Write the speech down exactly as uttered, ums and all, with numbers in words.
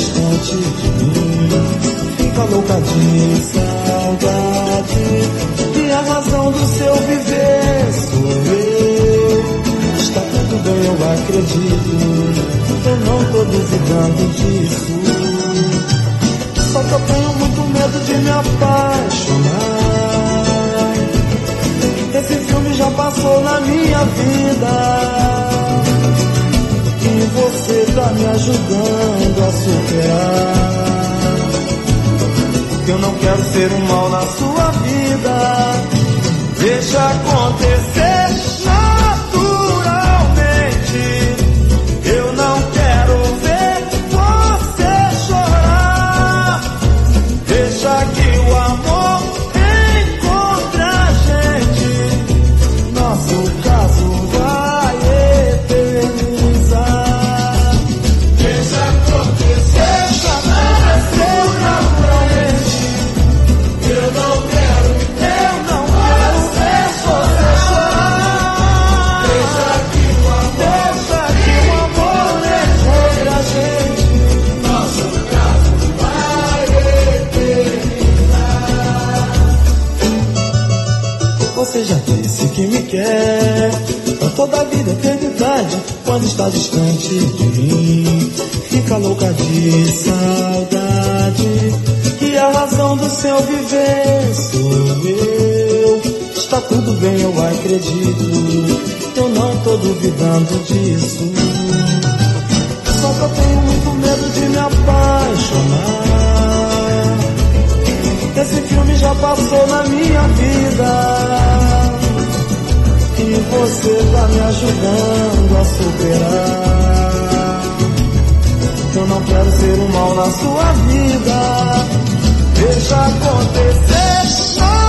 distante de mim, fica louca de saudade. E a razão do seu viver sou eu. Está tudo bem, eu acredito, eu não tô duvidando disso. Só que eu tenho muito medo de me apaixonar. Esse filme já passou na minha vida e você tá me ajudando a superar. Eu não quero ser um mal na sua vida. Deixa acontecer naturalmente. Eu não quero ver você chorar. Deixa que o amor encontre a gente. Nosso caso vai eternizar. Deixa acontecer naturalmente. Eu não quero, eu não quero ver você chorar. Deixa que o amor, deixa que o amor encontre a gente. Nosso caso vai eternizar. Você já disse que me quer pra toda a vida, eternidade. Quando está distante de mim, fica louca de saudade. E a razão do seu viver sou eu. Está tudo bem, eu acredito, eu não tô duvidando disso. Só que eu tenho muito medo de me apaixonar. Esse filme já passou na minha vida e você tá me ajudando a superar. Eu não quero ser um mal na sua vida. Deixa acontecer.